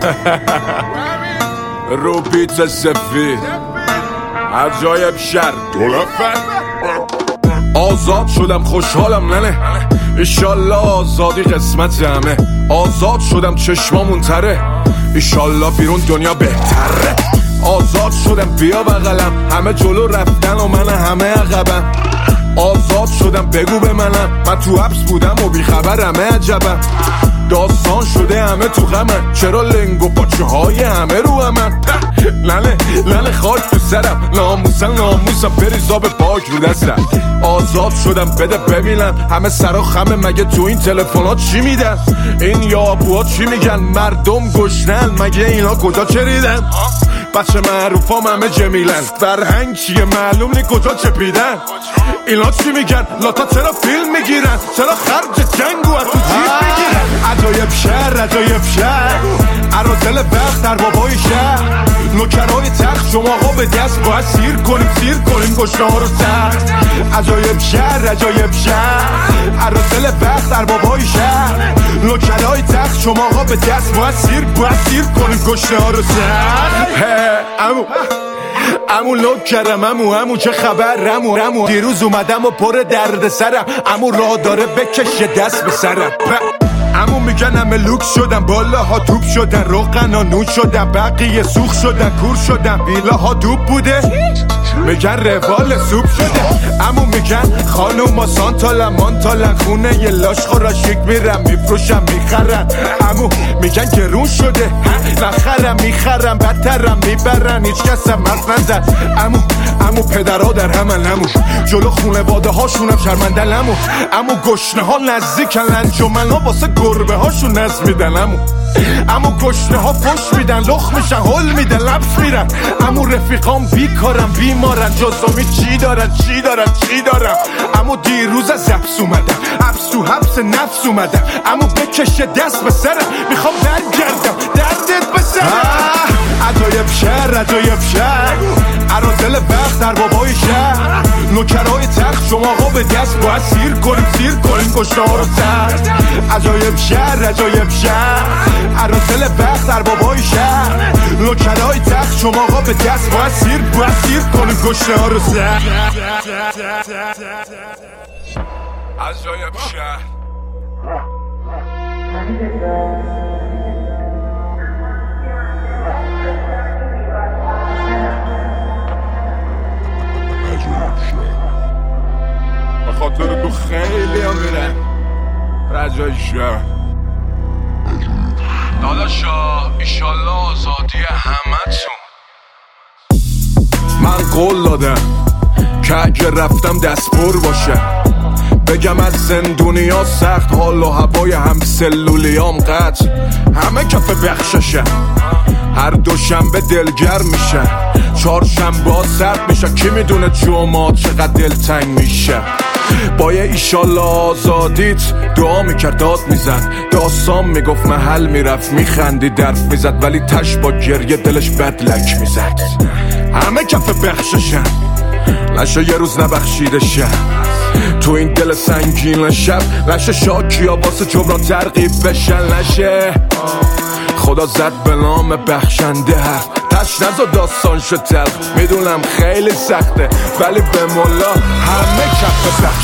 رو بیت سفید عجایب شر آزاد شدم خوشحالم ننه ایشالله آزادی قسمت همه آزاد شدم چشمامون تره ایشالله بیرون دنیا بهتره آزاد شدم بیا بغلم همه جلو رفتن و من همه عقبم آزاد شدم بگو به من تو حبس بودم و بیخبرم عجبم داستان شده همه تو غمن چرا لنگ و پاچه های همه رو همن لنه خاک تو سرم ناموسم بریزا به پاک رو دستم آزاد شدم بده ببینم همه سرا خمه مگه تو این تلفنات چی میدن این یابوها چی میگن مردم گشنن مگه اینا کجا چریدن بچه معروفام همه جمیلن فرهنگ چیه معلوم نی کجا چپیدن اینا چی میگن لاتا چرا فیلم میگیرن چرا خرج جنگو از تو جیب میگیرن عجایب شهر عرازل وقت در بابای شهر نوکرای تخت شما ها به دست باید سیر کنیم گشنه ها رو سر عجایب شهر عرازل وقت در بابای شهر نوکرای تخت شما ها به دست باید سیر کنیم گشنه ها رو سر امو لوک کردم امو چه خبر امو دیروز اومدم و پر درد سرم امو راه داره بکشه دست به سرم امو میگن همه لوکس شدم بالاها توپ شدن روغن نون شدم بقیه سوخ شدن کور شدم ویلاها دوب بوده میگن روال سوپ شده امو میگن خانوما مانتالن خونه یه لاش خورا شیک میرم میفروشم میخرن امو میگن گرون شده نخرم میخرم بدترم میبرن هیچ کسم مرد نزد امو پدرها در همن امو جلو خونواده هاشونم شرمندن امو گشنه ها نزدیکن انجمن ها واسه گربه هاشون نز میدن امو گشنه ها فش میدن لخ میشن هل میدن لبس میرن امو رفیقام بیکارم بیمارن جزامی چی دارم امو دیروز از حبس اومدم حبس نفس اومدم امو بکشه دست به سرم میخوام برگردم دردت به سرم عجایب شهر عرازل وقت در بابای شهر نوکرای تخت شما ها به دست باید سیر کنیم گشنه ها رو سر عجایب شهر عرازل وقت در بابای شهر نوکرای تخت شما ها به دست باید سیر کنیم گشنه ها رو سر عجایب شهر خاطر تو خیلی هم میرن رجای شهر داداشا ایشالله آزادی همه تون من قول دادم که اگه رفتم دستپر باشه بگم از زندونیا سخت حال و هوای هم سلولیام قطع همه کف بخششن هر دوشنبه دلگرم میشن چهارشنبه ها سرد میشن کی میدونه جمعه چقدر دلتنگ میشه با یه ایشالله آزادیت دعا میکرد داد میزد داستان میگفت محل میرفت میخندی درف میزد ولی تش با گریه دلش بدلک میزد همه کف بخششن نشه یه روز نبخشیده شد تو این دل سنگین شب نشه شاکیا واسه جبران ترغیب بشن نشه خدا زد به نام بخشنده حرف تش نزا داستان شد تلخ میدونم خیلی سخته ولی به مولا همه کف بخش